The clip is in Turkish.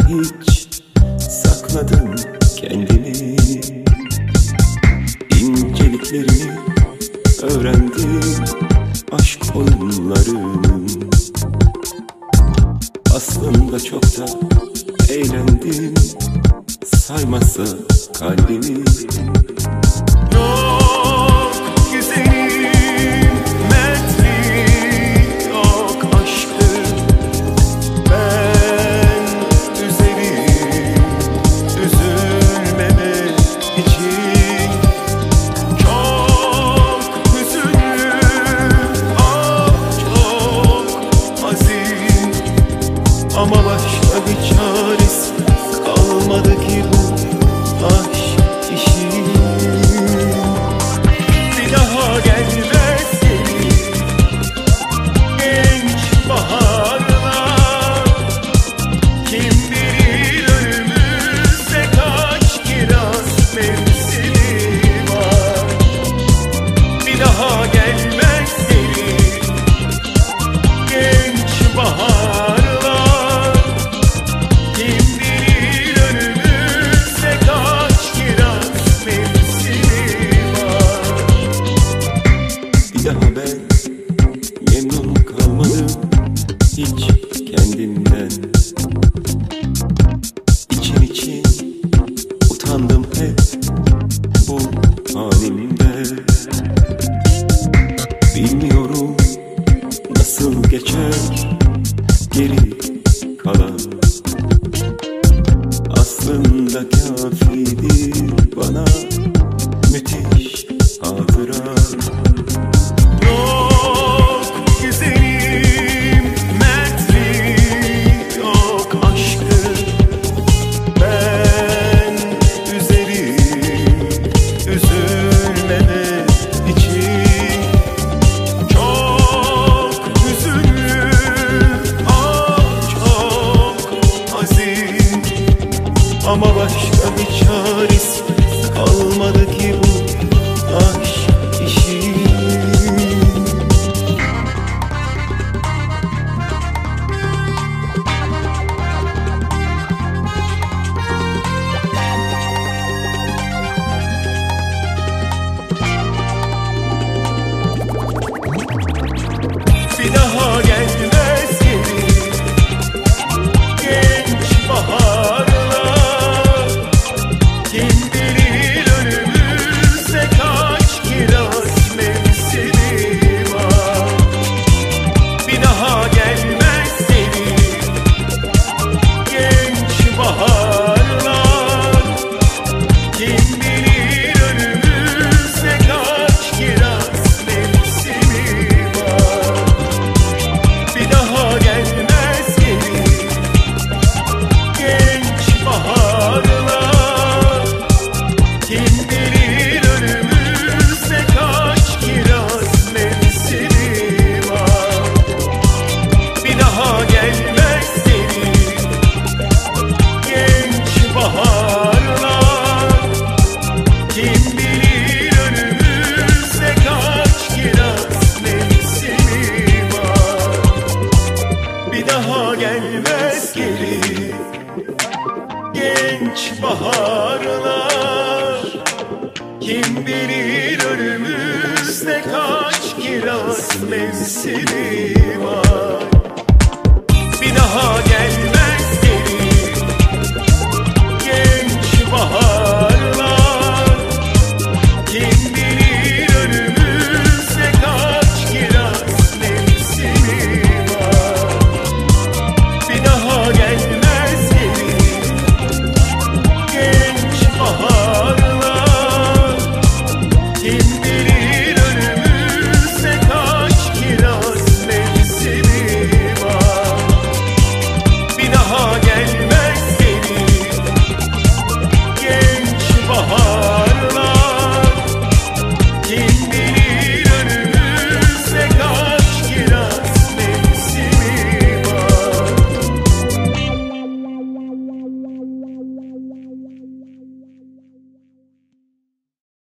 hiç sakladım kendimi. İnceliklerini öğrendim aşk oyunlarının. Aslında çok da eğlendim saymazsa kalbimi. Yok güzelim mertlik, yok aşkım. Ben üzerim üzülmemek için. Çok hüzünlü, çok hazin, ama başka bir çaresi kalmadı ki bu aşk işi. Bir daha gelmez geri genç baharlar. Kim bilir önümüzde kaç kiraz mevsimi var. Bir daha gelmez geri genç baharlar. Kim bilir önümüzde kaç kiraz mevsimi var. Bir daha ben memnun kalmadım hiç kendimden. İçim için utandım hep bu halimde. Bilmiyorum nasıl geçer geri kalan. Aslında kafidir bana müthiş hatıra. Yok güzelim mertlik, yok aşkım. Ben üzerim üzülmemek için. Çok hüzünlü, çok hazin, ama başka bir çaresi kalmadı ki bu aşk işi. Bir daha gelmez geri genç baharlar. Kim bilir önümüzde kaç kiraz mevsimi var. Bir daha gelmez geri genç baharlar. Kim bilir önümüzde kaç kiraz mevsimi var. Bir daha gelmez geri genç baharlar. Kim bilir önümüzde kaç kiraz mevsimi var. Bir daha gelmez geri genç baharlar. Kim bilir önümüzde kaç kiraz mevsimi var. Bir daha gelmez geri genç baharlar. Kim bilir önümüzde kaç kiraz mevsimi var. Bir daha gelmez